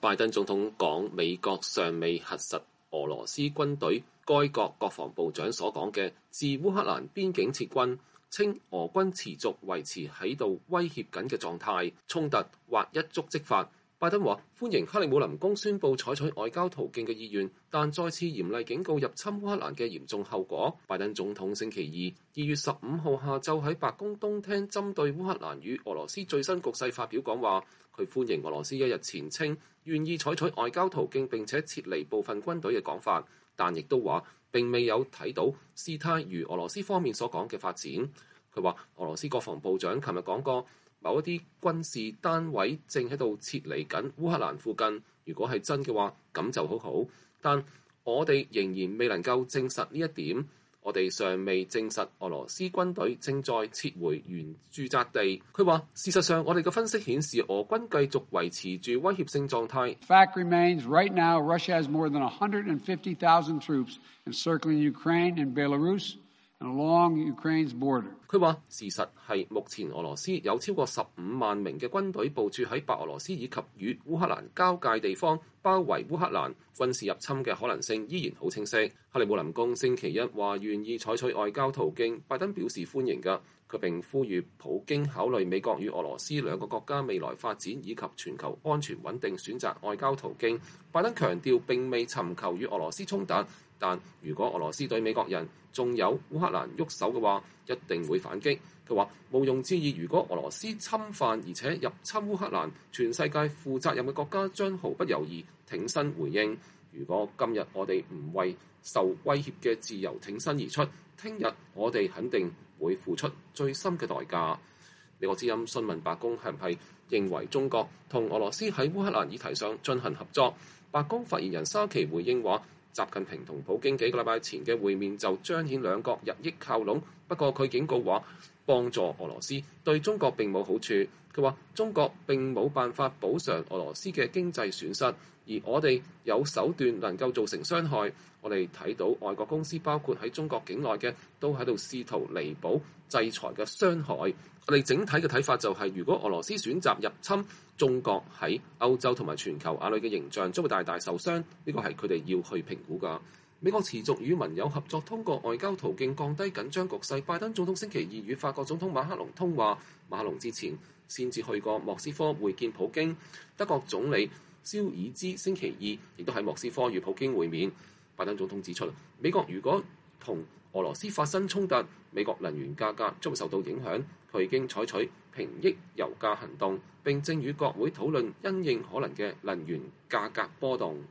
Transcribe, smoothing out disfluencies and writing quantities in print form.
拜登總統講美國尚未核實俄羅斯軍隊，該國國防部長所講嘅自烏克蘭邊境撤軍，稱俄軍持續維持喺度威脅緊嘅狀態，衝突或一觸即發。拜登話歡迎克里姆林宮宣布採取外交途徑嘅意願，但再次嚴厲警告入侵烏克蘭嘅嚴重後果。拜登總統星期二月15號下晝喺白宮東廳針對烏克蘭與俄羅斯最新局勢發表講話，佢歡迎俄羅斯一日前稱願意採取外交途徑並且撤離部分軍隊嘅講法，但亦都話並未有睇到事態如俄羅斯方面所講嘅發展。佢話俄羅斯國防部長琴日講過，某一啲軍事單位正喺度撤離緊烏克蘭附近，如果係真嘅話，咁就好好。但我哋仍然未能夠證實呢一點，我哋尚未證實俄羅斯軍隊正在撤回原駐紮地。佢話事實上，我哋嘅分析顯示俄軍繼續維持住威脅性狀態。 Fact remains, right now, Russia has more than 150,000 troops encircling Ukraine and Belarus along Ukraine's border. 佢話事實係目前俄羅斯有超過15萬名嘅軍隊部署喺白俄羅斯以及與烏克蘭交界地方，包圍烏克蘭。軍事入侵嘅可能性依然好清晰。克里姆林宮星期一話願意採取外交途徑，拜登表示歡迎㗎。佢並呼籲普京考慮美國與俄羅斯兩個國家未來發展以及全球安全穩定，選擇外交途徑。拜登強調並未尋求與俄羅斯衝突，但如果俄羅斯對美國人仲有烏克蘭喐手嘅話，一定會反擊。佢話毋庸置疑，如果俄羅斯侵犯而且入侵烏克蘭，全世界負責任嘅國家將毫不猶豫挺身回應。如果今日我哋唔為受威脅嘅自由挺身而出，聽日我哋肯定會付出最深嘅代價。美國之音詢問白宮係唔係認為中國同俄羅斯喺烏克蘭議題上進行合作，白宮發言人沙奇回應話，習近平同普京幾個禮拜前嘅會面就彰顯兩國日益靠攏，不過佢警告話幫助俄羅斯對中國並冇好處。佢話中國並冇辦法補償俄羅斯嘅經濟損失，而我哋有手段能夠造成傷害。我哋睇到外國公司包括喺中國境內嘅都喺度試圖彌補制裁嘅傷害。我哋整體嘅睇法就係，如果俄羅斯選擇入侵，中國喺歐洲同埋全球眼裏嘅形象將會大大受傷。呢個係佢哋要去評估㗎。美國持續與盟友合作，通過外交途徑降低緊張局勢。拜登總統星期二與法國總統馬克龍通話，馬克龍之前先至去過莫斯科會見普京。德國總理肖爾茲星期二亦都喺莫斯科與普京會面。拜登總統指出，美國如果同俄羅斯發生衝突，美國能源價格將會受到影響。佢已經採取平抑油價行動，並正與國會討論因應可能嘅能源價格波動。